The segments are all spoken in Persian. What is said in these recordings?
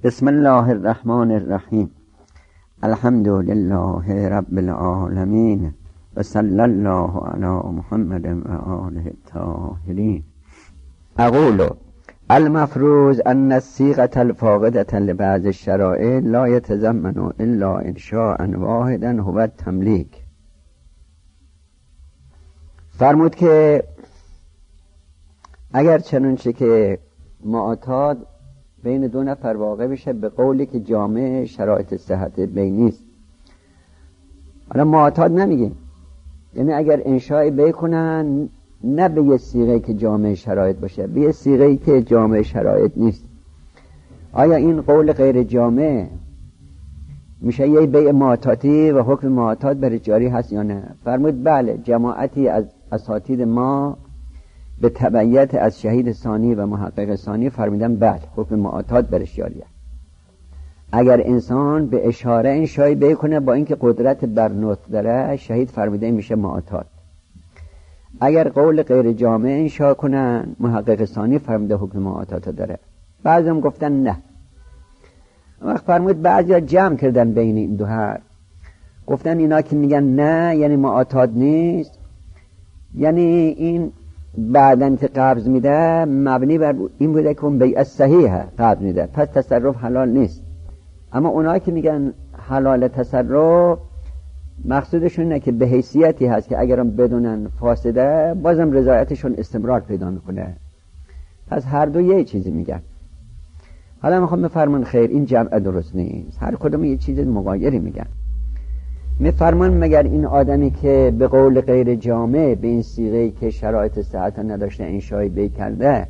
بسم الله الرحمن الرحیم. الحمد لله رب العالمین و صلی الله علی محمد و آله الطاهرین. اقول المفروض ان الصيغة الفاقدة لبعض الشرائع لا يتضمن الا انشاء واحدا هو التملیک. فرمود که اگر چنانچه که معتاد بین دو نفر واقع بشه به قولی که جامع شرایط صحت بینی است. حالا معتاد نمیگیم، یعنی اگر انشاء بکنن نه به یه صیغه که جامع شرایط باشه، به یه صیغه که جامع شرایط نیست، آیا این قول غیر جامع میشه یه بیع معتادی و حکم معتاد بر جاری هست یا نه؟ فرمود بله، جماعتی از اساتید ما به تبعیت از شهید ثانی و محقق ثانی فرمیدن بله، حکم معتاد برش جاریه. اگر انسان به اشاره انشای بکنه با اینکه قدرت بر نطق داره، شهید فرمیده میشه معتاد. اگر قول غیر جامع انشا کنن، محقق ثانی فرمیده حکم معتاد داره. بعضی هم گفتن نه. وقت فرمود بعضی ها جمع کردن بین این دو حرف، گفتن اینا که میگن نه یعنی معتاد نیست، یعنی این بعدن که قبض میده مبنی بر این بوده که اون بیع صحیحه قبض میده، پس تصرف حلال نیست. اما اونایی که میگن حلال تصرف، مقصودشون اینه که به حیثیتی هست که اگرم بدونن فاسده بازم رضایتشون استمرار پیدا میکنه. پس هر دو یه چیزی میگن. حالا میخوام بفرمان خیر این جمع درست نیست، هر کدوم یه چیز مغایری میگن. میفرمان مگر این آدمی که به قول غیر جامع به این صیغه‌ای که شرایط صحت نداشته انشای بی کرده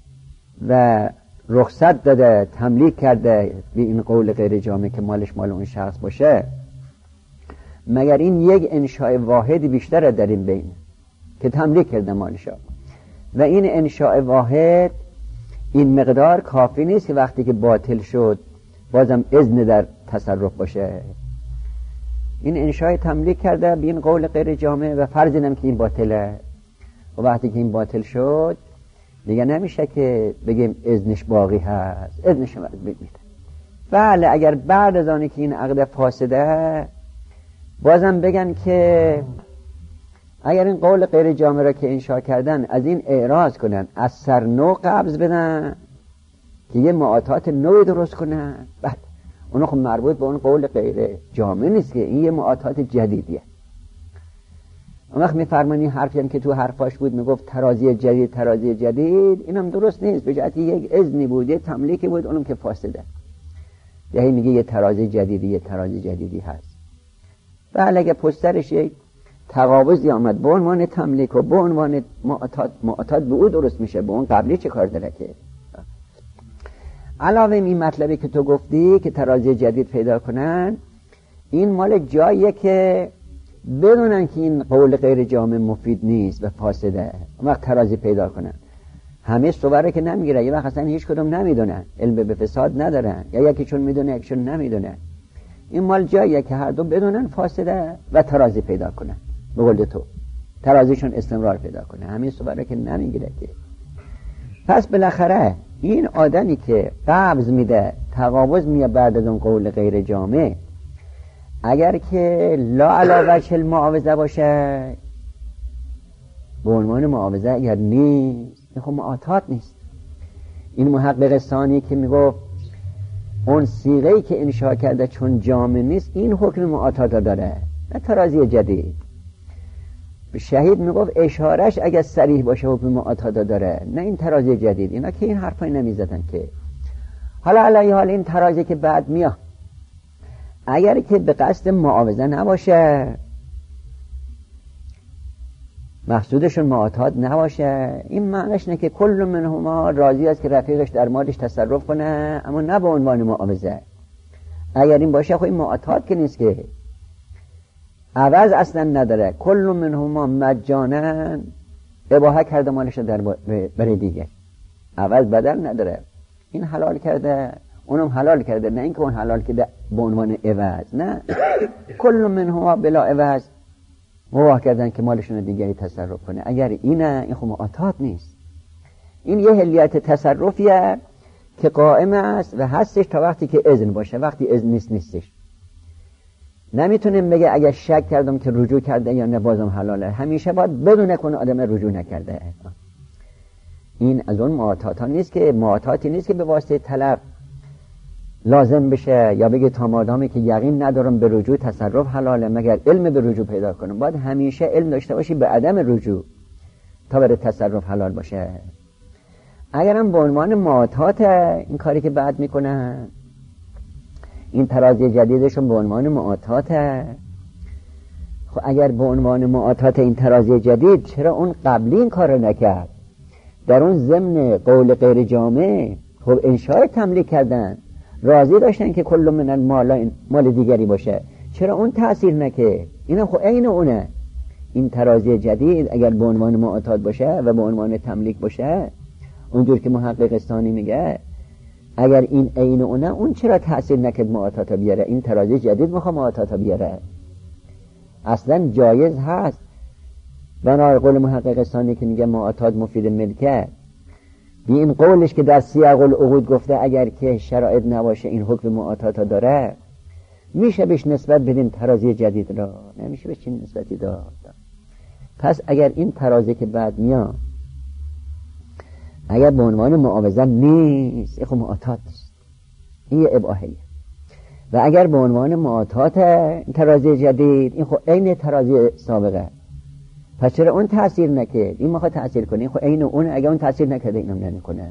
و رخصت داده تملیک کرده به این قول غیر جامع که مالش مال اون شخص باشه، مگر این یک انشاء واحدی بیشتره در این بین که تملیک کرده مالش، و این انشاء واحد این مقدار کافی نیست که وقتی که باطل شد بازم اذن در تصرف باشه. این انشاء تملیک کرده به این قول غیر جامع و فرض اینم که این باطله، و وقتی که این باطل شد دیگه نمیشه که بگیم اذنش باقی هست، اذنش باید بگیره. بله اگر بعد از آنی که این عقد فاسده بازم بگن که اگر این قول غیر جامع را که انشاء کردن از این اعراض کنن، از سر نو قبض بدن که یه معاطات نوی درست کنن، بعد اونو خب مربوط به اون قول غیر جامع نیست که این یه معاطات جدیدیه. اون وقت میفرمانی حرفی هم که تو حرفاش بود میگفت ترازی جدید ترازی جدید، اینم درست نیست، به جهت یک اذنی بود، یه تملیکی بود، اونم که فاسده. یعنی میگه یه ترازی جدیدی یه ترازی جدیدی هست. بله اگه پشترش یک تقابضی آمد به عنوان تملیک و به عنوان معاطات به او درست میشه، به اون قبلی چه کار داره که؟ علاوه این مطلبی که تو گفتی که ترازی جدید پیدا کنن، این مال جاییه که بدونن که این قول غیر جامع مفید نیست و فاسده، اون وقت ترازی پیدا کنن. همه صوره که نمیگیره، یه وقت اصلا هیچ کدوم نمیدونن، علم به فساد ندارن، یا یکیشون میدونه یکیشون نمیدونه. این مال جاییه که هر دو بدونن فاسده و ترازی پیدا کنن، به قول تو ترازیشون استمرار پیدا کنه. همه صوره که نمیگیره که. پس بالاخره این آدمی که قبض میده تقابض میاد بعد از اون قول غیر جامع، اگر که لا علاوه وجه المعاوضه باشه، به عنوان معاوضه اگر نیست، این خب معاطات نیست. این محقق ثانی که میگفت اون صیغه‌ای که انشاء کرده چون جامع نیست، این حکم معاطات داره، نه ترازی جدید. شهید میگفت اشارش اگر صریح باشه حکم معاطات داره، نه این ترازی جدید. اینا که این حرفای نمیزدن که. حالا علیه حال این ترازی که بعد میاد، اگر که به قصد معاوضه نباشه، مقصودشون معاطات نباشه، این معنیش نه که کل منهما راضی است که رفیقش در مالش تصرف کنه، اما نه به عنوان معاوضه. اگر این باشه خب این معاطات که نیست، که عوض اصلا نداره. کل منهما مجانا اباحه کرده مالش در برای دیگه، عوض بدل نداره. این حلال کرده اونم حلال کرده، نه اینکه اون حلال کرده به عنوان عوض، نه. کل منهما بلا عوض مباح کردن که مالشون دیگری تصرف کنه. اگر اینه، این خب معاطات نیست. این یه حلیت تصرفیه که قائم است و هستش تا وقتی که اذن باشه. وقتی اذن نیستش. نمیتونیم بگه اگر شک کردم که رجوع کرده یا نه بازم حلاله. همیشه باید بدونه کنه آدم رجوع نکرده. این از اون معاطاتا نیست که معاطاتی نیست که به واسطه طلب لازم بشه یا بگه تا مادامی که یقین ندارم به رجوع تصرف حلاله مگر علم به رجوع پیدا کنم. باید همیشه علم داشته باشی به عدم رجوع تا بره تصرف حلال باشه. اگرم به عنوان معاطات این کاری که بعد میکنن، این ترازی جدیدشون به عنوان معاطات، خب اگر به عنوان معاطات این ترازی جدید چرا اون قبلی این کار رو نکرد؟ در اون ضمن قول غیر جامع خب انشاء تملیک کردن، راضی داشتن که کل من المال مال دیگری باشه، چرا اون تأثیر نکه؟ اینا خب عین اونه. این ترازی جدید اگر به عنوان معاطات باشه و به عنوان تملیک باشه، اونجور که محقق ثانی میگه اگر این عین اونه، اون چرا تأثیر نکرد معاطات بیاره؟ این ترازی جدید میخواد معاطات بیاره. اصلا جایز هست بنای قول محقق ثانی که میگه معاطات مفید ملکه، بی این قولش که در سیاق العقود گفته اگر که شرایط نباشه این حکم معاطات داره، میشه بهش نسبت بدین ترازی جدید را؟ نمیشه بهش چین نسبتی داد. پس اگر این ترازی که بعد میاد اگر به عنوان معاوضه نیست، این خب معاطات است، این یه اباحیه. و اگر به عنوان معاطات ترازی جدید، این خب عین ترازی سابقه، پس چرا اون تأثیر نکرد؟ این میخواد تأثیر کنه، این خب عین اون، اگر اون تأثیر نکرده اینم نمیکنه.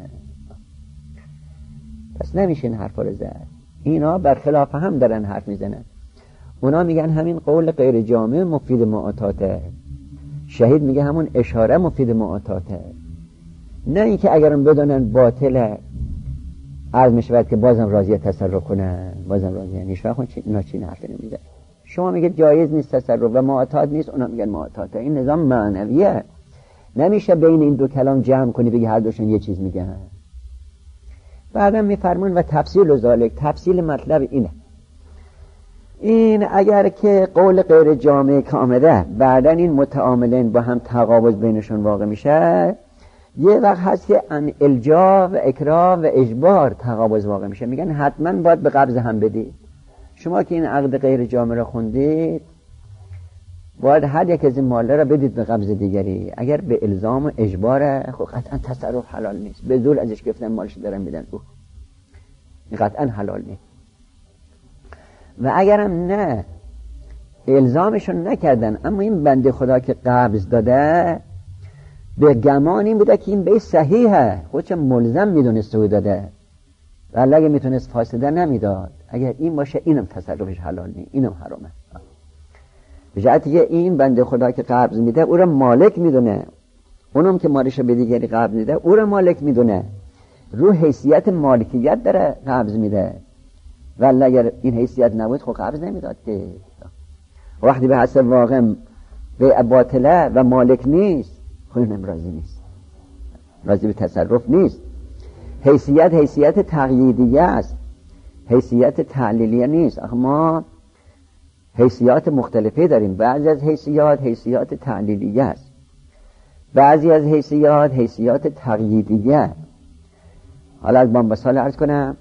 پس نمیشه این حرفا رو زد. اینا برخلاف هم دارن حرف میزنن. اونا میگن همین قول غیر جامع مفید معاطاته، شهید میگه همون اشاره مفید معاطاته، نه اینکه اگرم بدونن باطله عرض میشود که بازم راضیه تصرف کنن، بازم راضیه نیست. خب اینا چی حرفی نمیزنن. شما میگه جایز نیست تصرف و معاطات نیست، اونا میگن معاطاته. این نظام معنویه، نمیشه بین این دو کلام جمع کنی بگی هر دوشون یه چیز میگن. بعدم میفرمون و تفصیل و ذالک، تفصیل مطلب اینه، این اگر که قول غیر جامع که آمده بعدا این متعاملین با هم تقابض بینشون واقع میشه، یه وقت هست که ان الجا و اکراه و اجبار تقابض واقع میشه. میگن حتما باید به قبض هم بدید. شما که این عقد غیر جامع را خوندید، باید هر یک از این ماله را بدید به قبض دیگری. اگر به الزام و اجباره، خب قطعا تصرف حلال نیست. به زور ازش گفتن مالش دارن میدن، قطعا حلال نیست. و اگرم نه الزامشون نکردن، اما این بنده خدا که قبض داده به گمان این بوده که این به صحیحه، خودش ملزم میدونست او داده، ولی اگه میتونست فاسده نمیداد. اگر این باشه اینم تصرفش حلال نیست، اینم حرامه. به جهتی که این بنده خدا که قبض میده او را مالک میدونه، اونم که مالش به دیگری قبض میده او را مالک میدونه، رو حیثیت مالکیت داره قبض میده. ولی اگر این حیثیت نبود خب قبض نمیداد که. وقتی به حسب واقع به باطله و مالک نیست، خب اینم راضی نیست، راضی به تصرف نیست. حیثیت تقییدیه است، حیثیت تعلیلیه نیست. ما حیثیات مختلفی داریم. بعضی از حیثیات تعلیلیه است، بعضی از حیثیات تقییدیه. حالا از با مثال عرض کنم،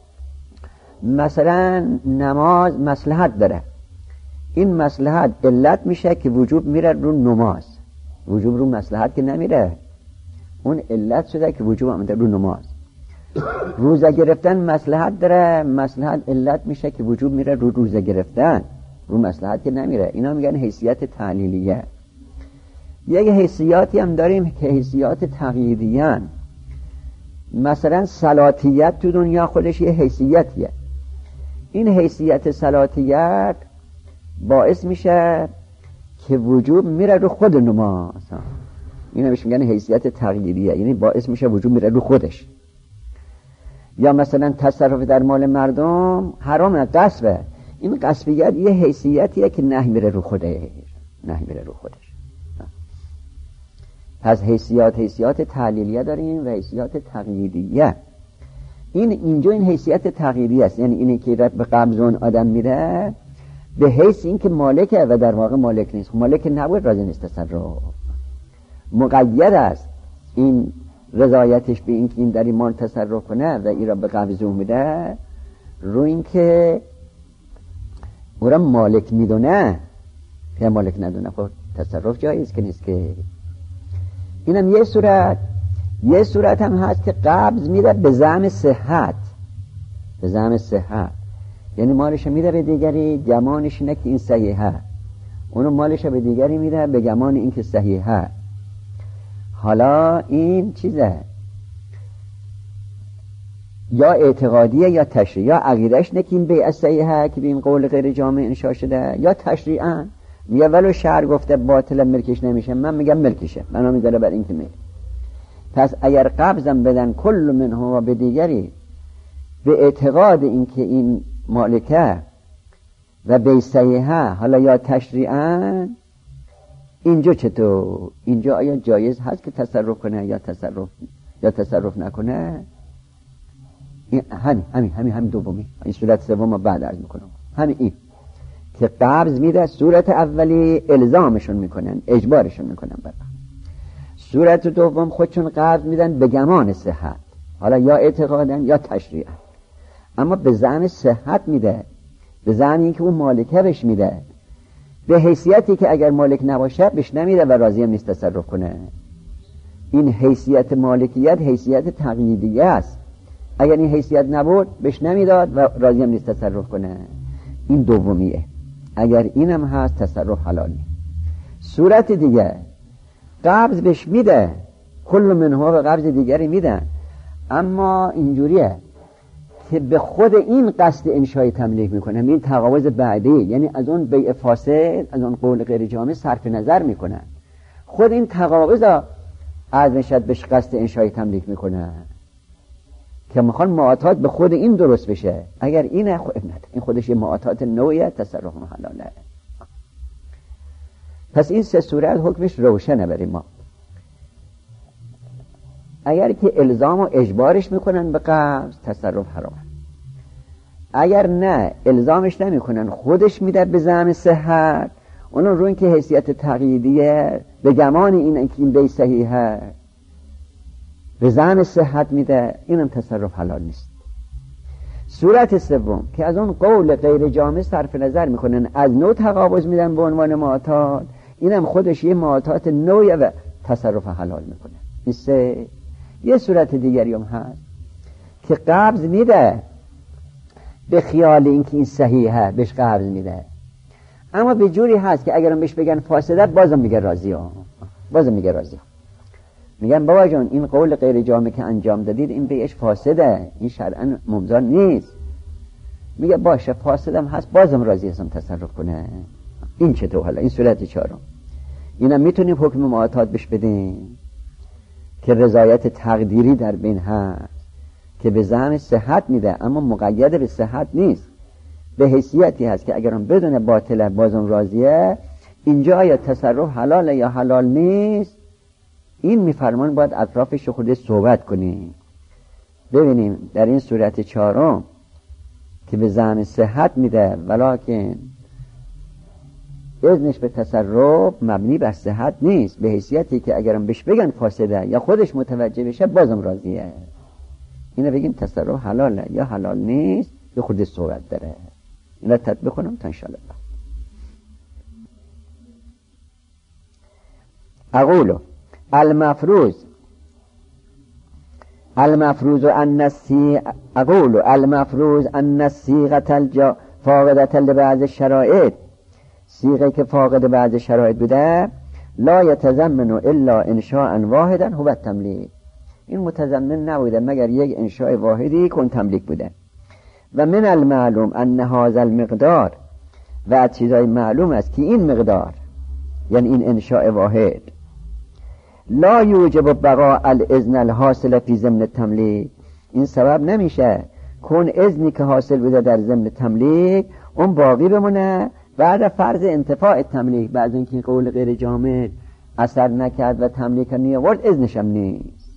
مثلا نماز مصلحت داره، این مصلحت علت میشه که وجوب میره رو نماز، وجوب رو مصلحت که نمیره، اون علت شده که وجوب آمده رو نماز. روزه گرفتن مصلحت داره، مصلحت علت میشه که وجوب میره رو روزه گرفتن، رو مصلحت که نمیره. اینا میگن حیثیت تعلیلیه. یک حیثیاتی هم داریم که حیثیات تقییدیه. مثلا صلاتیت تو دنیا خودش یه حیثیتیه. این حیثیت صلاتیت باعث میشه که وجوب میره رو خود نماز. اینا بهش میگن حیثیت تقییدیه، یعنی باعث میشه وجوب میره رو خودش. یا مثلا تصرف در مال مردم حرام، غصبه، این غصبیت یه حیثیتیه که نهی میره رو خودش، نهی میره رو خودش. پس حیثیات تعلیلیه داریم و حیثیات تقییدیه. اینجا این حیثیت تقییدیه است، یعنی اینی که به قبض اون آدم میره به حیث این که مالکه و در واقع مالک نیست. مالک نبود راضی نیست تصرف، مقید است. این رضایتش به این که این در این مال تصرف کنه و این را به قبض میده، رو این که او را مالک میدونه که مالک ندونه، خب تصرف جایز که نیست که. اینم یه صورت هم هست که قبض میده به زعم صحت، به زعم صحت، یعنی مالش میده به دیگری، گمانش اینه که این صحیحه، اونو مالش به دیگری میده به گمان این که صحیحه. حالا این چیزه یا اعتقادیه یا تشریع، یا عقیدهش نه که این بیع صحیحه که به این قول غیر جامع انشاء شده، یا تشریعاً میگه ولو شرع گفته باطل ملکش نمیشه، من میگم ملکشه، منو میذاره بر این که ملک. پس اگر قبضم بدن کل منها به دیگری به اعتقاد این که این مالکه و بیع صحیحه، حالا یا تشریعاً، اینجا چطور؟ اینجا آیا جایز هست که تصرف کنه یا تصرف نکنه؟ همین دومی، این صورت سوم بعد عرض میکنم. همین که قبض میده، صورت اولی الزامشون میکنن، اجبارشون میکنن برای. صورت دوم خودشون قبض میدن به گمان صحت، حالا یا اعتقادن یا تشریعا، اما به زعم صحت میده، به زعم اینکه اون مالکه بهش میده، به حیثیتی که اگر مالک نباشه بهش نمیده و راضی هم نیست تصرف کنه. این حیثیت مالکیت حیثیت تقلیدیه است، اگر این حیثیت نبود بهش نمیداد و راضی هم نیست تصرف کنه. این دومیه. اگر اینم هست تصرف حلالی. صورت دیگه قبض بهش میده، کل منها به قبض دیگری میدن، اما اینجوریه که به خود این قصد انشای تملیک میکنه، این تقاوض بعدی، یعنی از اون بیع فاسد، از اون قول غیر جامع صرف نظر میکنن، خود این تقاوض از نشد بهش قصد انشای تملیک میکنه که میخوان معاطات به خود این درست بشه. اگر اینه این خودش یه معاطات نوعیه، تصرف حلاله. پس این سه صورت حکمش روشنه برای ما. اگر که الزام و اجبارش میکنن به قبض، تصرف حرامه. اگر نه الزامش نمیکنن، خودش میده به زعم صحت، اونو رو این که حیثیت تقییدیه، به گمان این که این بیع صحیحه، به زعم صحت میده، اینم تصرف حلال نیست. صورت سوم که از اون قول غیر جامع صرف نظر میکنن، از نوع تقابض میدن به عنوان معاطات، اینم خودش یه معاطات نوعیه و تصرف حلال میکنه. این سه. یه صورت دیگری هم هست که قبض میده به خیال اینکه این صحیحه، بهش قبض میده، اما به جوری هست که اگرم بهش بگن فاسده بازم میگه راضی ها، میگن بابا جان این قول غیر جامع که انجام دادید این بیعش فاسده، این شرعاً ممضا نیست. میگه باشه فاسدم هست، بازم راضی هستم تصرف کنه. این چطور؟ حالا این صورت چهارم. اینم میتونیم حکم معاطات بهش بدیم که رضایت تقدیری در بین هست که به زعم صحت میده، اما مقید به صحت نیست، به حیثیتی هست که اگرم بدون باطله بازم راضیه. اینجا یا تصرف حلاله یا حلال نیست، این میفرمان باید اطرافش خود صحبت کنیم. ببینیم در این صورت چهارم که به زعم صحت میده ولکن اذنش به تصرف مبنی بر صحت نیست، به حیثیتی که اگرم بهش بگن فاسده یا خودش متوجه بشه بازم راضیه، اینو بگیم تصرف حلاله یا حلال نیست، به خود صحبت داره. این را تطبیق کنم تا انشاءالله. اقولو المفروض ان الصيغه فاقده لبعض الشرائط، صيغه که فاقد بعض شرایط بوده، لا يتضمن الا انشاء واحدا هو التملیک، این متضمن نبوده مگر یک انشاء واحدی کن تملیک بوده. و من المعلوم ان هذا المقدار، و از چیزای معلوم است که این مقدار یعنی این انشاء واحد لا یوجب بقاء الاذن الحاصل فی ضمن التملیک، این سبب نمیشه کن اذنی که حاصل بوده در ضمن تملیک اون باقی بمونه بعد فرض انتفاع تملیک، بعد اینکه قول غیر جامع اثر نکرد و تملیک نیاورد اذنش هم نیست.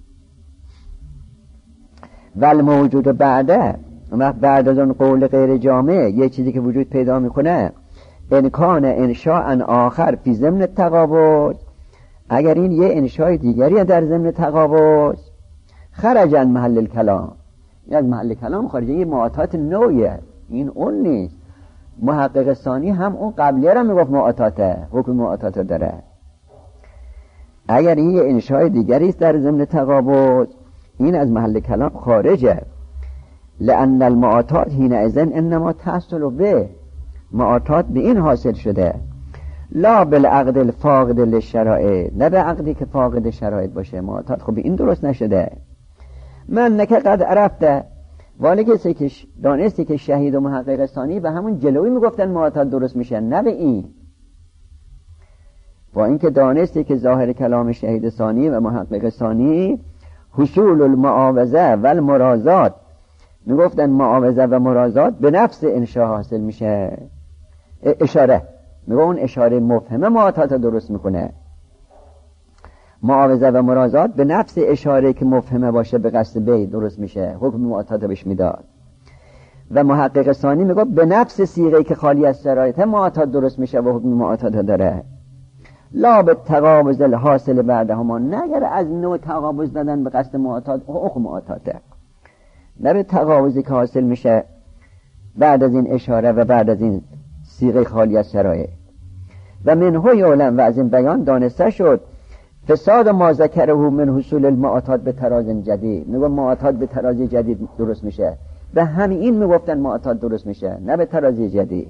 ول موجود بعد از اون قول غیر جامع یه چیزی که وجود پیدا میکنه، انکان انشاء آخر فی ضمن تقابض، اگر این یه انشاء دیگری در ضمن تقابض، خرج عن محل الکلام، این از محل کلام خارجه، این معاطات نوعیه، این اون نیست. محقق ثانی هم اون قبلیه را میگفت معاطاته، حکم معاطاته داره. اگر این یه انشاء دیگری است در ضمن تقابض، این از محل کلام خارجه. لأن المعاطات حینئذ انما تحصل به، معاطات به این حاصل شده، لا بالعقد الفاقد للشرائط، نه به عقدی که فاقد شرایط باشه. معاطات خب به این درست نشده. من نکه قد عرفته، والی کسی که دانستی که شهید و محقق ثانی به همون جلوی میگفتن معاطات درست میشه، نه به این. با اینکه دانستی که ظاهر کلام شهید ثانی و محقق ثانی حصول المعاوضه و المرازات، میگفتن معاوضه و مرازات به نفس انشاء حاصل میشه. اشاره میگه اون اشاره مفهمه معاطات درست میکنه. معاوضه و مرازات به نفس اشاره که مفهمه باشه به قصد بی درست میشه، حکم معاطات بهش میداد. و محقق ثانی میگه به نفس صیغه که خالی از شرایط معاطات درست میشه و حکم معاطات داره. لا به تقابض الحاصل بعدهما، نه اگر از نوع تقابض دادن به قصد معاطات حکم معاطاته، نه به تقابضی که حاصل میشه بعد از این اشاره و بعد از این صیغه خالی از شرایط. و منه یعلم، و از این بیان دانسته شد، فساد ما ذکره من حصول المعاطات به تراز جدید. میگه معاطات به ترازی جدید درست میشه، به همین میگفتن معاطات درست میشه، نه به ترازی جدید.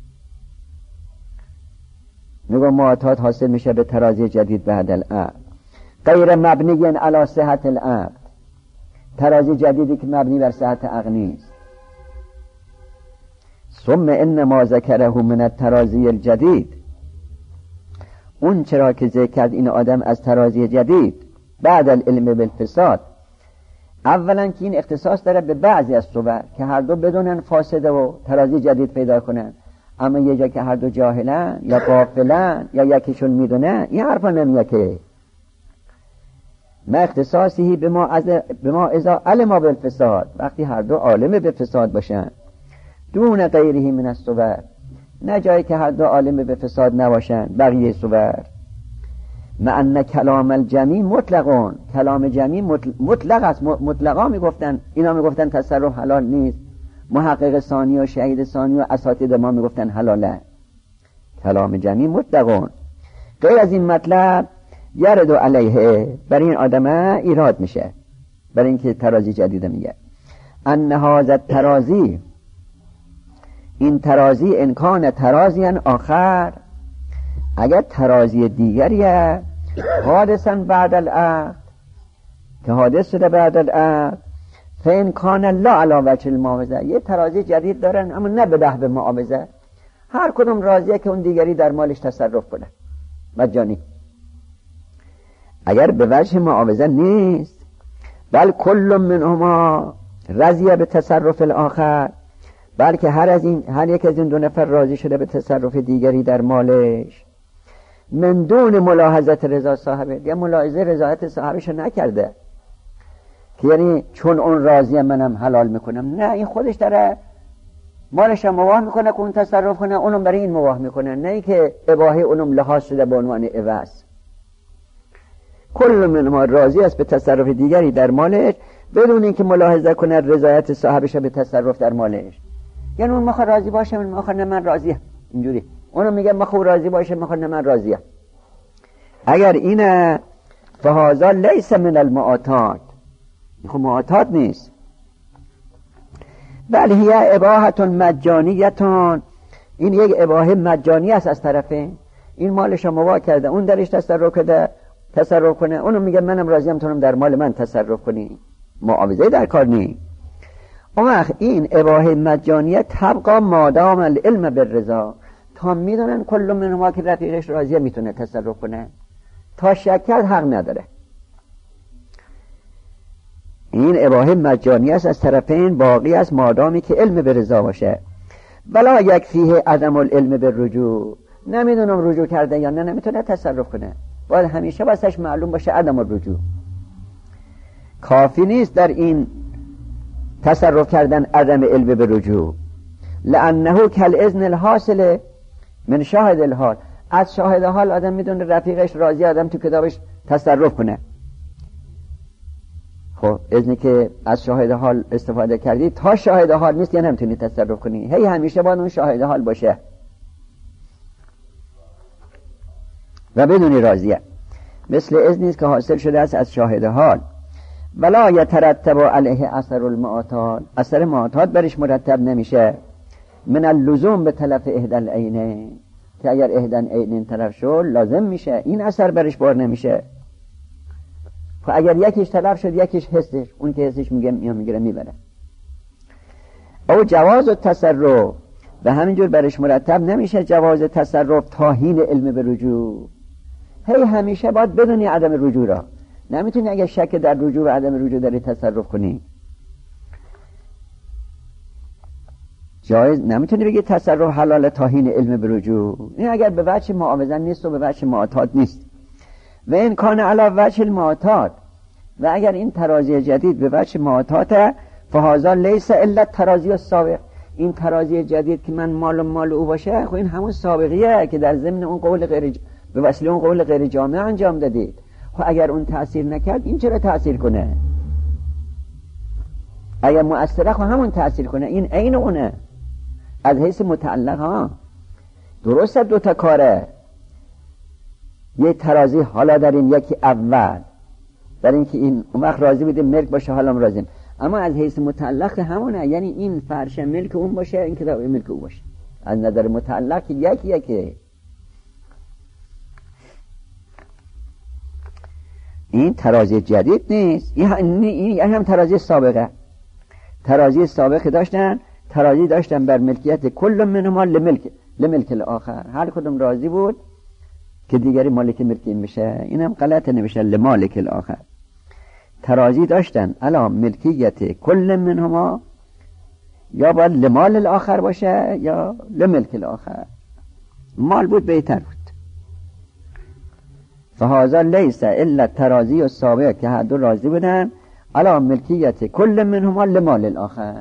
میگه معاطات حاصل میشه به ترازی جدید بعد العقد، غیر مبنی علی صحت العقد، ترازی جدیدی که مبنی بر صحت عقد نیست. ثم ان ما ذکره من الترازی الجدید، اون چرا که ذکر کرد این آدم از ترازی جدید بعد العلم بالفساد، اولا که این اختصاص داره به بعضی از صور که هر دو بدونن فاسده و ترازی جدید پیدا کنن، اما یه جا که هر دو جاهلن یا غافلن یا یکیشون میدونه، این حرفا نمیگه که ما اختصاصی به ما اذا علم بالفساد، وقتی هر دو عالم به فساد باشن، دون غیره من الصور، نه جایی که هر دو عالم به فساد نباشن بقیه صور. مع ان کلام الجمی مطلقون، کلام جمی مطلق است، مطلقا میگفتن، اینا میگفتن تصرف حلال نیست، محقق ثانی و شهید ثانی و اساتید ما میگفتن حلاله. کلام جمی مطلقون، غیر از این مطلب یرد علیه، بر این آدم ایراد میشه، بر اینکه ترازی جدیده میگه. ان هذا الترازی، این ترازی انکان ترازی آخر، اگر ترازی دیگریه حادثا بعد العقد، که حادث شده بعد العقد، فانکان لا علی وجه المعاوضه، یه ترازی جدید دارن اما نه به نحو معاوضه، هر کدوم راضیه که اون دیگری در مالش تصرف کنه مجانی. اگر به وجه معاوضه نیست، بل کل منهما رضیه به تصرف الاخر، بلکه هر یک از این دو نفر راضی شده به تصرف دیگری در مالش، من دون ملاحظت رضا صاحبه، یا ملاحظه رضایت صاحبش نکرده که یعنی چون اون راضیه منم حلال میکنم، نه، این خودش داره مالش هم مباح میکنه که اون تصرف کنه، اونم برای این مباح میکنه، نه ای که اباحه اونم لحاظ شده به عنوان عوض. کل من ما راضی است به تصرف دیگری در مالش بدون اینکه ملاحظه کنه رضایت صاحبش به تصرف در مالش. یعنی اون میخواد راضی باشه، من راضیه، اینجوری اونم میگه میخواد راضی باشه، من راضیه. اگر اینه فهذا لیس من المعاطات، خب معاطات نیست، بل هی اباحه مجانیه، این یک اباحه مجانی است از طرفین، این مالش رو مباح کرده، اون درش تصرف کنه، اونم میگه منم راضیم تونم در مال من تصرف کنی، معاوضه در کار نی. اون وقت این اباحه مجانیه تبقا مادام العلم بالرضا، تا میدونن کل منهما که رفیقش راضیه میتونه تصرف کنه، تا شک حق نداره. این اباحه مجانی است از طرفین، باقی است مادامی که علم به رضا باشه. بلا یک فیه عدم العلم به رجوع، نمیدونم رجوع کرده یا نه، نمیتونه تصرف کنه، باید همیشه واسش معلوم باشه عدم الرجوع. کافی نیست در این تصرف کردن عدم علم به رجوع، لانه کالاذن الحاصل من شاهد الحال، از شاهد حال آدم میدونه رفیقش راضی، آدم تو کتابش تصرف کنه. خب اذنی که از شاهد حال استفاده کردی تا شاهد حال نیست یا نمیتونی تصرف کنی، هی همیشه باید اون شاهد حال باشه و بدونی راضیه. مثل اذنی که حاصل شده است از شاهد حال. ولا یترتب علیه اثر المعتاد، اثر معتاد برش مرتب نمیشه. من اللزوم به تلف احدى العینین، که اگر احدى العینین تلف شد لازم میشه، این اثر برش بار نمیشه. خب اگر یکیش تلف شد یکیش حسش، اون که حسش میگیره میبره. او جواز التصرف، و همینجور برش مرتب نمیشه جواز تصرف تا حین علم به رجوع. هی همیشه باید بدونی عدم رجوع را، نمیتونی اگر شک در رجوع و عدم رجوع داری تصرف کنی. جایز نمیتونی بگی تصرف حلال تا حین علم به رجوع، این اگر به وجه معاوضه نیست و به وجه معتاد نیست. و این کان علی وجه المعتاد، و اگر این ترازی جدید به وجه معتاد فهذا لیس الا ترازی السابق، این ترازی جدید که من مال او باشه، خب این همون سابقیه که در ضمن اون قول غیر به وسیله اون قول غیر جامع انجام دادید. خب اگر اون تأثیر نکرد این چرا تأثیر کنه؟ اگر مؤثره خب همون تأثیر کنه، این عین اونه از حیث متعلق ها. درسته دوتا کاره، یه ترازی حالا داریم، یکی اول در این که این اون وقت راضی بودیم ملک باشه حالا راضیم، اما از حیث متعلق همونه، یعنی این فرش ملک اون باشه این کتاب ملک اون باشه، از نظر متعلق یکی. این ترازی جدید نیست، این هم ترازی سابقه. ترازی سابقه داشتن، ترازی داشتن بر ملکیت کل منهما لملک الاخر، هر کدوم راضی بود که دیگری مالک ملک این بشه، این هم غلط نمیشه، لمالک الاخر. ترازی داشتن علا ملکیت کل منهما، یا باید لمال الاخر باشه یا لملک الاخر، مال بود بهتر بود. فهذا لیس الا ترازی و سابق، که هر دو راضی بودن علا ملکیت کل منهما لمال الاخر،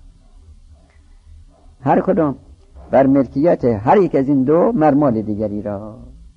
هر کدوم بر ملکیت هر یک از این دو مرمال دیگری را.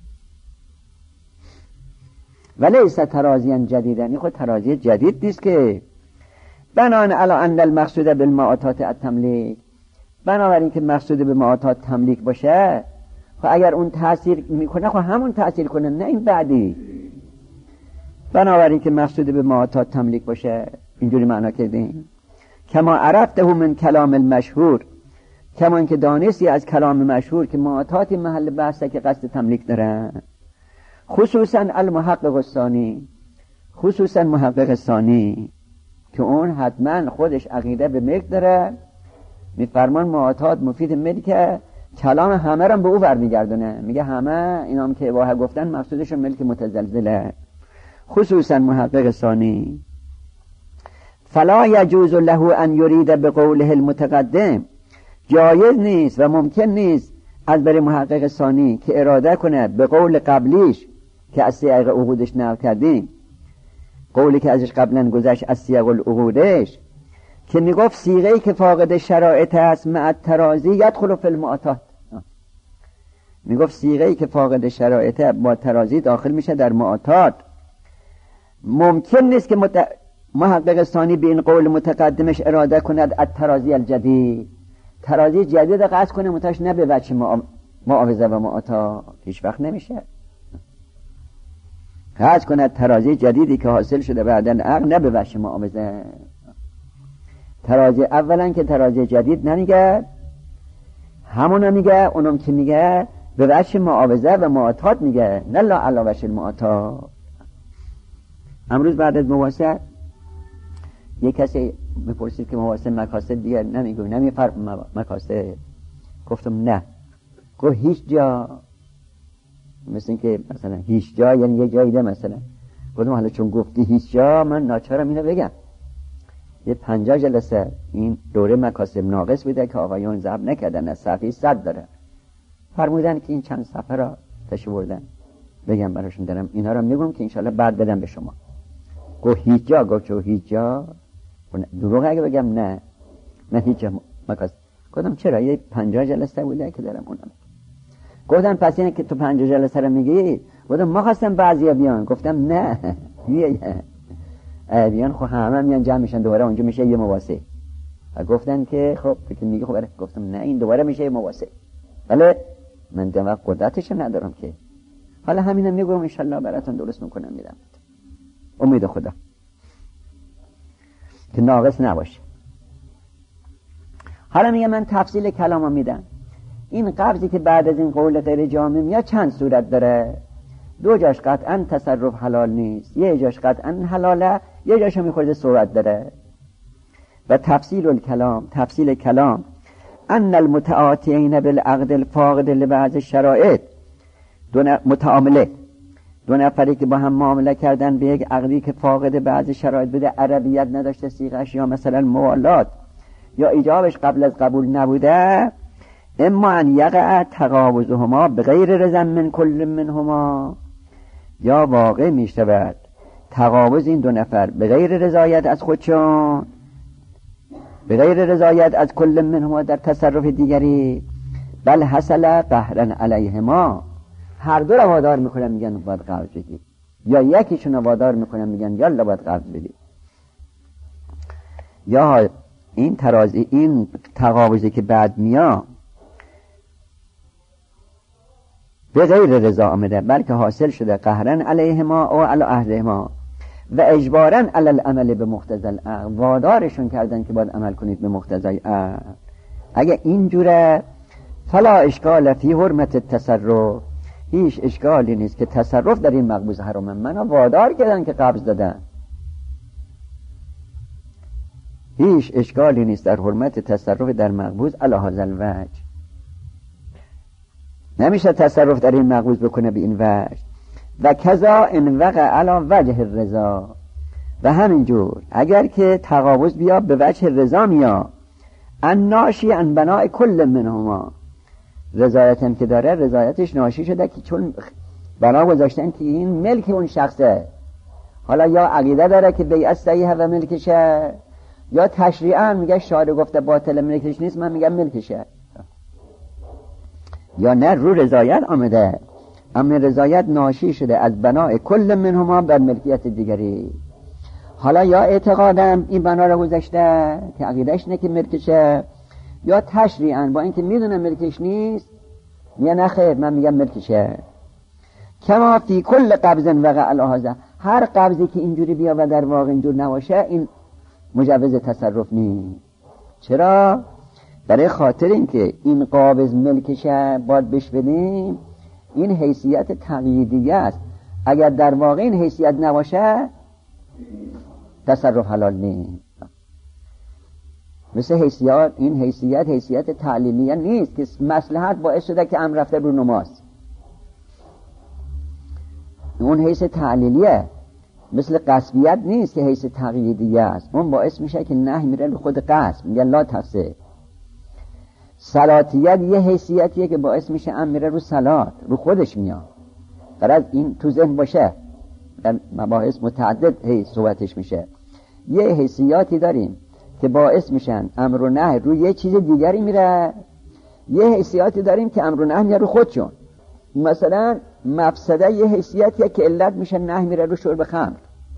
ولیس ترازیاً جدیداً، این خود ترازی جدید نیست که. بنان علی ان المقصود بالمعاطات التملیک، بنابراین که مقصود به معاطات تملیک باشه، خب اگر اون تأثیر میکنه خب همون تأثیر کنه، نه این بعدی. بنابراین که مقصود به معاطات تملیک باشه، اینجوری معنا کردیم. کما عرفته من کلام المشهور، کما اینکه دانستی از کلام مشهور که معاطات محل بحثه که قصد تملیک دارن. خصوصا المحقق الثانی، خصوصا محقق ثانی که اون حتما خودش عقیده به ملک داره، میفرمان معاطات مفید ملکه، کلام همه رو به او برمیگردونه، میگه همه اینام که واحد گفتن مقصودشون ملک متزلزله. خصوصا محقق ثانی فلا یجوز له ان یرید بقوله المتقدم، جایز نیست و ممکن نیست از بر محقق ثانی که اراده کنه به قول قبلیش که از سیاق عقودش نقل کردیم، قولی که ازش قبلا گذشت از سیاق العقودش، که میگفت صیغه‌ای که فاقد شرایط است مع الترازی یدخل فی المعاطات، میگفت صیغه‌ای که فاقد شرایط با ترازی داخل میشه در معاطات. ممکن نیست که محقق ثانی به این قول متقدمش اراده کند الترازی الجدید، ترازی جدید قصد کنه متاش نه به وجه معاوضه و معاطات، هیچ وقت نمیشه. قصد کنه ترازی جدیدی که حاصل شده بعد العقد نه به وجه معاوضه. ترازی اولا که ترازی جدید نمیگه، همونو میگه، اونم که میگه به وجه معاوضه و معاطات میگه، نه لا علی وجه المعاطات. امروز بعد از مواسط یک کسی میپرسید که مواسط مکاسب دیگه نمیگوی، نمیفرق مکاسب. گفتم نه، گفت هیچ جا، مثل این که مثلا هیچ جا یعنی یه جایی ده مثلا. گفتم حالا چون گفتی هیچ جا من ناچارم اینو بگم. یه 50 جلسه این دوره مکاسب ناقص بوده که آقایان ضبط نکردن، از صفحه 100 داره، فرمودن که این چند صفحه را تشریح بردن بگم براشون، دارم اینا را میگم که انشالله بعد بدم به شما. گفت هیچ جا، گفت چون هیچ جا دروغ اگه بگم نه هیچ جا مکاسب. گفتم چرا؟ یه 50 جلسه بوده که دارم اونم. گفتن پس اینه که تو 50 جلسه رو میگی؟ گفتم ما خواستم بعضیا بیان. گفتم نه بیان خب همه میان جمع میشن دوباره اونجا میشه یه مواسه. و گفتن که خب فکر میگه خب گفتم نه این دوباره میشه یه مواسه. ولی من دم قدرتش ندارم که. حالا همینم میگم ان شاء الله براتون درست میکنم میدم. امید خدا که ناقص نباشه. حالا میگه من تفصیل کلامو میدم. این قبضی که بعد از این قول غیر جامع میاد چند صورت داره. دو جاش قطعا تصرف حلال نیست، یه جاش قطعا حلاله، یه جاش میخورده صورت داره. و تفصیل کلام ان المتعاطیین بالعقد الفاقد لبعض الشرائط، دو نفری که با هم معامله کردن به یک عقدی که فاقد بعض شرایط بوده، عربیت نداشته صیغش، یا مثلا موالات یا ایجابش قبل از قبول نبوده، اما ان یقع تقابضهما بغیر رضا من کل منهما، یا واقع می شود تقابض این دو نفر بغیر رضایت از خودشون، بغیر رضایت از کل منهما در تصرف دیگری، بل حصل قهرا علیهما، هر دو رو وادار میکنن میگن باید قرض بدی، یا یکیشون رو وادار میکنن میگن یالا باید قرض بدی. یا این ترازی، این تقابضی که بعد میاد به غیر رضا آمده، بلکه حاصل شده قهرا علیهما او علی اهلهما و اجبارا علی العمل به مقتضی العقل، وادارشون کردن که باید عمل کنید به مقتضی عقل. اگه اینجوره فلا اشکال فی حرمت التصرف، هیچ اشکالی نیست که تصرف در این مقبوض حرامه. منو وادار کردن که قبض دادن، هیچ اشکالی نیست در حرمت تصرف در مقبوض علی هذا الوجه. نمیشه تصرف در این مقبوض بکنه به این وجه. و کذا ان وقع علی وجه الرضا، و همینجور اگر که تقابض بیا به وجه رضا میا، ان ناشی ان بناء کل منهما، رضایت هم که داره رضایتش ناشی شده که چون بنا گذاشتن که این ملک اون شخصه. حالا یا عقیده داره که بیعت صحیحه و ملکشه، یا تشریعا میگه شارع گفته باطل ملکش نیست من میگم ملکشه، یا نه رو رضایت آمده اما رضایت ناشی شده از بناء کل منهما بر ملکیت دیگری. حالا یا اعتقادم این بنا رو گذاشته که عقیدهش نه که ملکشه، یا تشریعاً با اینکه میدونه ملکش نیست میگه نه خیر من میگم ملکشه. کما فی کل قبض وقع علی هذا، هر قبضی که اینجوری بیا و در واقع اینجور نباشه این مجوز تصرف نیست. چرا؟ برای خاطر اینکه این قابض ملکشه باید بش بدیم، این حیثیت تقییدیه است. اگر در واقع این حیثیت نباشه تصرف حلال نیست. مثل حیثیت، این حیثیت تعلیلیه نیست که مصلحت باعث شده که امر رفته رو نماز، اون حیث تعلیلیه. مثل قصبیت نیست که حیث تقییدیه است، اون باعث میشه که نهی میره رو خود قصب، میگه لا تفسه. صلاتیت یه حیثیتیه که باعث میشه امر میره رو صلات، رو خودش میاد. قرار این تو ذهن باشه، در مباحث متعدد صحبتش میشه. یه حیثیاتی داریم که باعث میشن امر و نهی رو یه چیز دیگری میره، یه حیثیاتی داریم که امر و نهی میره رو خودشون. مثلا مفسده یه حیثیتیه که علت میشه نهی میره رو شرب خمر،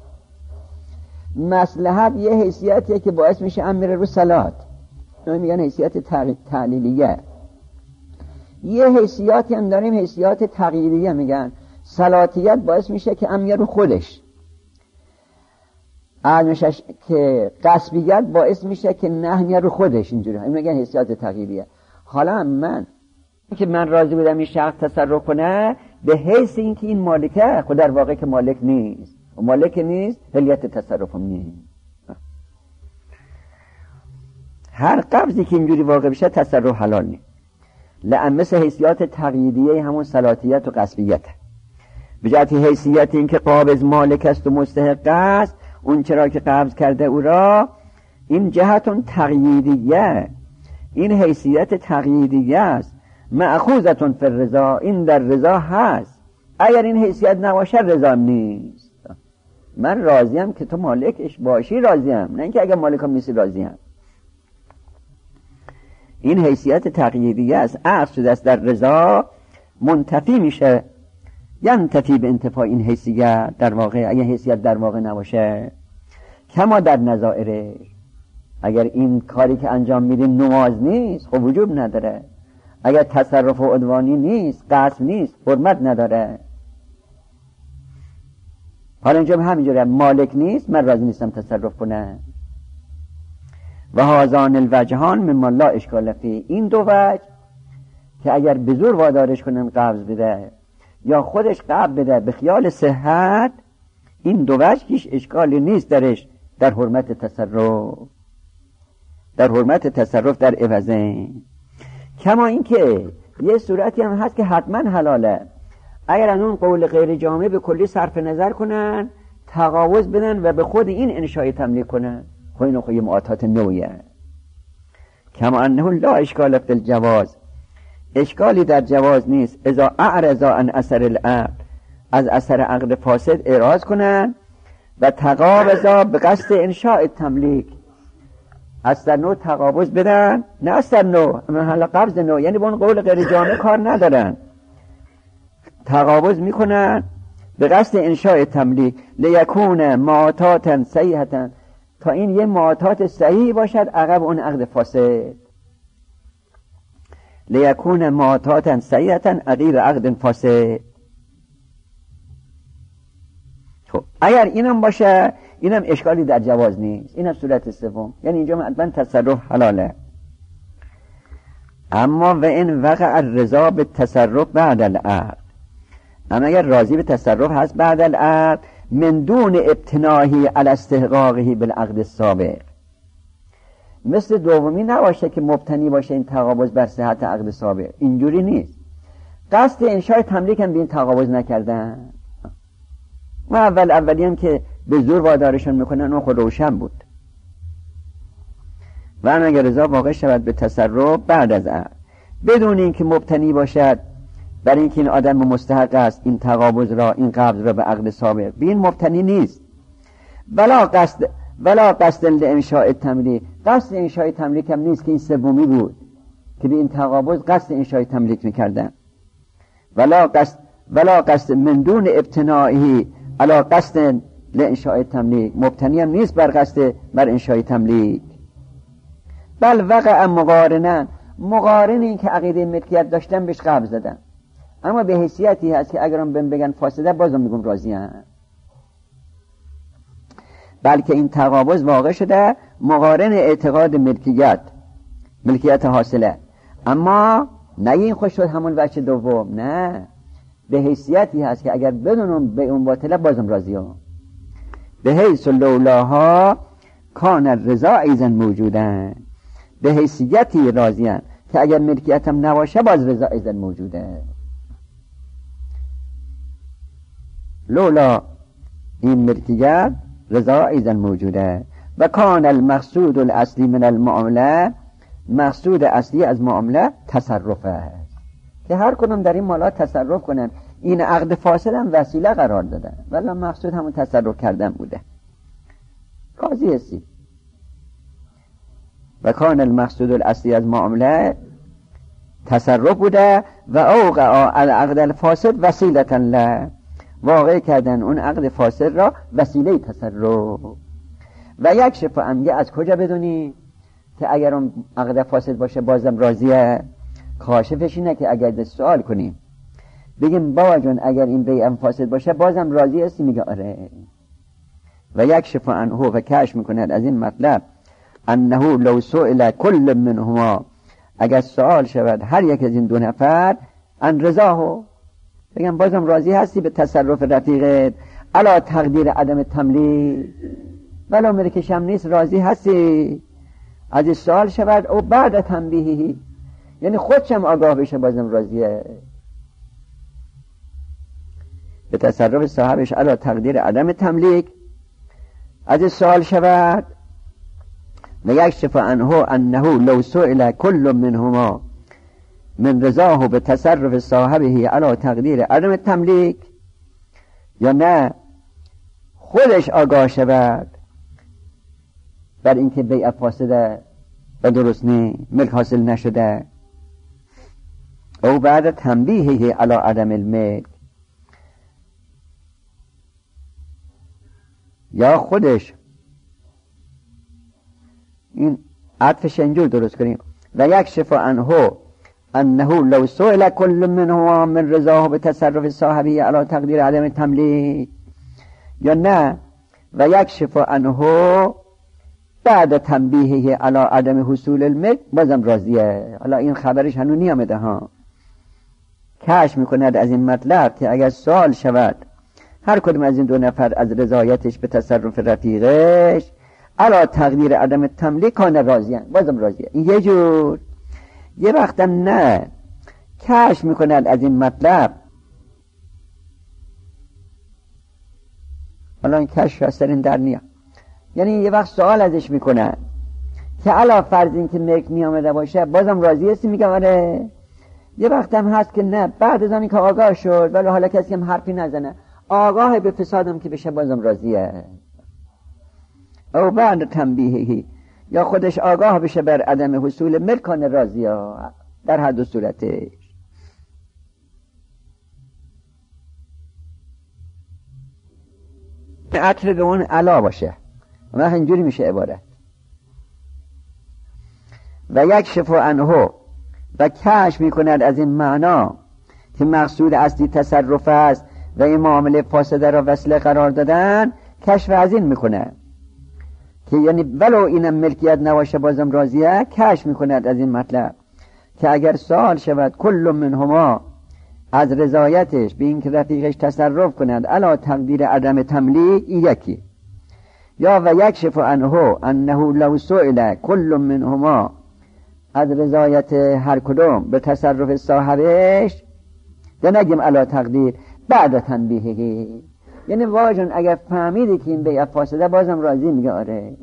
مصلحت یه حیثیتیه که باعث میشه امر میره رو صلات، میگن حیثیت تعلیلیه. یه حیثیاتی هم داریم حیثیت تقییدیه، میگن صلاتیت باعث میشه که امر میره رو خودش، میشه که قصبیت باعث میشه که نهی میره رو خودش، اینجوری این میگن حیثیت تقییدیه. حالا من که من راضی بودم این شخص تصرف کنه به حیث اینکه این مالکه، خود در واقع که مالک نیست، و مالک نیست حلیت تصرفم نیست. هر قبضی که اینجوری واقع بشه تصرف حلال نیست. لأن مثل حیثیات تقییدیه همون صلاتیت و قصبیت، به جهت حیثیت این که قابض مالک است و مستحق است، اون چرا که قبض کرده او را، این جهتون تقییدیه، این حیثیت تقییدیه است. مأخوذتون فی الرضا، این در رضا هست. اگر این حیثیت نباشه رضا نیست. من راضیم که تو مالکش باشی، راضیم، نه اینکه اگر مالکم نیستی راضیم. این حیثیت تقییدیه است، عقد شده است در رضا، منتفی میشه، ینتفی به انتفاع این حیثیت در واقع. اگر حیثیت در واقع نباشه کما در نظائرش. اگر این کاری که انجام میدیم نماز نیست خب وجوب نداره، اگر تصرف و عدوانی نیست، غصب نیست، حرمت نداره. حالا اینجا همینجوره، مالک نیست من راضی نیستم تصرف کنه. و هازان الوجهان مما لا اشکال فی، این دو وجه که اگر به زور وادارش کنن قبض بده یا خودش قبض بده به خیال صحت، این دو وجه هیچ اشکالی نیست درش، در حرمت تصرف، در حرمت تصرف در عوضه. کما این که یه صورتی هم هست که حتما حلاله، اگر از اون قول غیر جامع به کلی صرف نظر کنن، تقاوض بدن و به خود این انشای تملیک کنن، خب اینو خب یه معاطات نوعیه. کما انه لا اشکال فی الجواز، اشکالی در جواز نیست اذا اعرضا عن اثر العقد، از اثر عقد فاسد اعراض کنن و تقاوضا به قصد انشاء تملیک، از در نوع تقاوض بدن، نه از در نوع محل قبض نوع، یعنی با اون قول غیر جامع کار ندارن، تقاوض میکنن به قصد انشاء تملیک، لیکون معاطاتا صحیحتا، تا این یه معاطات صحیح باشد عقب اون عقد فاسد، لیکون معاطاتا صحیحتا عقب عقد فاسد. خب اگر اینم باشه اینم اشکالی در جواز نیست، اینم صورت سوم، یعنی اینجا حتما تصرف حلاله. اما و این وقع الرضا به تصرف بعد العقد، اما اگر راضی به تصرف هست بعد العقد من دون ابتناهی علی استحقاقه بالعقد السابق، مثل دومی نباشه که مبتنی باشه این تقاضا بر صحت عقد سابق، اینجوری نیست، قصد انشاء تملیک هم به این تقاضا نکردن و اولی هم که به زور وادارشون میکنن اون خود روشن بود. و اگر رضا واقع شود به تصرف بعد از عقد بدون اینکه مبتنی باشد برای اینکه این آدم مستحق است این تقابض را، این قبض را به عقد سابق، به این مبتنی نیست. ولا قصد لانشاء تملیک، قصد انشاء تملیک هم نیست که این سومی بود که به این تقابض قصد انشاء تملیک میکردن. ولا قصد من دون ابتنائه علی قصد لانشاء تملیک، مبتنی هم نیست بر قصد بر انشاء تملیک. بل وقع مقارن این که عقیده ملکیت داشتن بهش قبض دادن، اما به حیثیتی هست که اگرم بگن فاسده بازم میگم راضی هم، بلکه این تقابض واقع شده مقارن اعتقاد ملکیت حاصله، اما نه این خوش شد همون وجه دوم، نه به حیثیتی هست که اگر بدونم به اون باطله بازم راضی هم، به حیث لولاها کان الرضا ایضا موجودن، به حیثیتی راضیان که اگر ملکیت هم نباشه باز رضا ایضا موجوده. لولا این ملکیت رضا ایضا موجوده. و کان المقصود الاصلی من المعامله، مقصود اصلی از معامله تصرف است که هر کدوم در این مالات تصرف کنن، این عقد فاسد هم وسیله قرار دادن ولی مقصود همون تصرف کردن بوده. قاضی هستی. و کان المقصود الاصلی از معامله تصرف بوده و اوقع العقد الفاسد وسیلتا له، واقع کردن اون عقد فاسد را وسیله تصرف. و یک شفا امگه از کجا بدونی که اگر اون عقد فاسد باشه بازم راضیه؟ کاشفش اینه که اگر سوال کنیم بگیم بابا جون اگر این بیعم فاسد باشه بازم راضی هستی؟ میگه آره. و یک شفا انه و کشف میکند از این مطلب انه لو سئل کل منهما، اگر سوال شود هر یک از این دو نفر ان رضاهو، بگم بازم راضی هستی به تصرف رفیقت علا تقدیر عدم تملیک، ولو ملکش هم نیست راضی هستی؟ از این سوال شود او بعد تنبیهی، یعنی خودشم آگاه بشه بازم راضیه به تصرف صاحبش علا تقدیر عدم تملیک. از این سوال شود و یکشف عنه انه لو سئل کل منهما من رضاه به تصرف صاحبه علا تقدیر عدم تملیک، یا نه خودش آگاه شود بر اینکه بیع فاسده و درست نی، ملک حاصل نشده، او بعد تنبیهه علا عدم الملک، یا خودش این عطفش اینجور درست کنیم و یکشف عنه انه لو سئل كل منهما من رضاه به تصرف صاحبی علی تقدیر عدم تملیک، یا نه و یکشف عنه بعد تنبیهه علی عدم حصول الملک بازم راضیه. حالا این خبرش هنوز نیامده ها. کشف میکند از این مطلب که اگر سوال شود هر کدوم از این دو نفر از رضایتش به تصرف رفیقش علی تقدیر عدم تملیک کان راضیه، بازم راضیه. این یه جور. یه وقتم نه، کشف میکند از این مطلب، حالا این کشف از این در نیاد، یعنی یه وقت سوال ازش میکنن که علا فرض این که ملک میامده باشه بازم راضی هستی؟ میگه آره. یه وقت هم هست که نه، بعد از آنی که آگاه شد ولی حالا کسی هم حرفی نزنه، آگاه به فسادم که بشه بازم راضیه. او بعد تنبیهی، یا خودش آگاه بشه بر عدم حصول ملکان راضیه. در هر دو صورتش عطر به اون علا باشه و اینجوری میشه عبارت. و یکشف عنه و کشف میکند از این معنا که مقصود اصلی تصرف است و این معامله فاسده را وسیله قرار دادن، کشف از این میکنه که یعنی ولو اینم ملکیت نباشه بازم راضیه. کشف میکند از این مطلب که اگر سوال شود کل منهما از رضایتش به این که رفیقش تصرف کند علا تقدیر عدم تملیک، یکی. یا و یکشف عنه انه لو سئل کل منهما از رضایت هر کدوم به تصرف صاحبش، ده نگیم علا تقدیر بعد تنبیهی، یعنی واجن اگر فهمیدی که این بیع فاسده بازم راضی، میگه آره.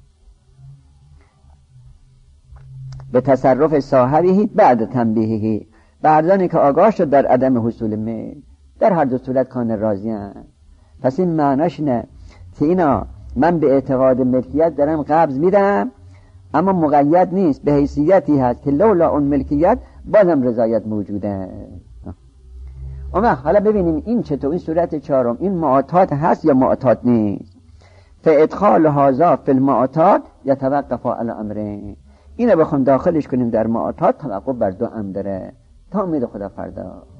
به تصرف صاحبی بعد تنبیهی، بعدانی که آگاه شد در عدم حصول ملک، در هر دو صورت کان راضیان. پس این معناش نه که اینا من به اعتقاد ملکیت دارم قبض میدم، اما مقید نیست، به حیثیتی هست که لولا اون ملکیت بازم رضایت موجوده. اما حالا ببینیم این چطور، این صورت چهارم، این معاطات هست یا معاطات نیست؟ فادخال هذا فی المعاطات یتوقف علی امرین. اینو بخوام داخلش کنیم در معاطات، توقف بر دو امر داره. تا امید خدا فردا.